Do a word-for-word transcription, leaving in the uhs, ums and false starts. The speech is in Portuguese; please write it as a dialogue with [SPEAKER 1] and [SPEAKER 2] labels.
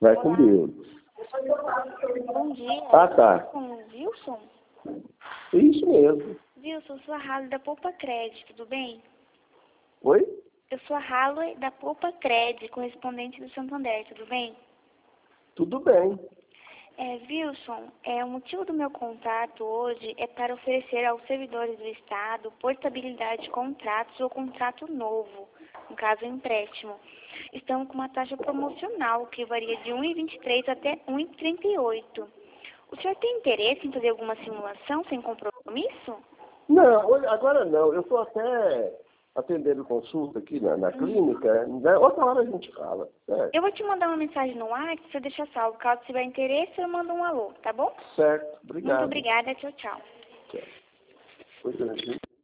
[SPEAKER 1] Vai com Deus.
[SPEAKER 2] Bom dia.
[SPEAKER 1] Ah, tá.
[SPEAKER 2] Com o Wilson?
[SPEAKER 1] Isso mesmo.
[SPEAKER 2] Wilson, sou a Halo da Poupa Cred, tudo bem?
[SPEAKER 1] Oi?
[SPEAKER 2] Eu sou a Halo da Poupa Cred, correspondente do Santander, tudo bem?
[SPEAKER 1] Tudo bem.
[SPEAKER 2] É, Wilson, é, o motivo do meu contato hoje é para oferecer aos servidores do Estado portabilidade de contratos ou contrato novo, no caso empréstimo. Estamos com uma taxa promocional que varia de um vírgula vinte e três até um vírgula trinta e oito. O senhor tem interesse em fazer alguma simulação sem compromisso?
[SPEAKER 1] Não, olha, agora não. Eu estou até atendendo consulta aqui na, na clínica. Né? Outra hora a gente fala. Certo?
[SPEAKER 2] Eu vou te mandar uma mensagem no WhatsApp para você deixar salvo. Caso tiver interesse, eu mando um alô, tá bom?
[SPEAKER 1] Certo. Obrigado.
[SPEAKER 2] Muito obrigada. Tchau, tchau.
[SPEAKER 1] Tchau.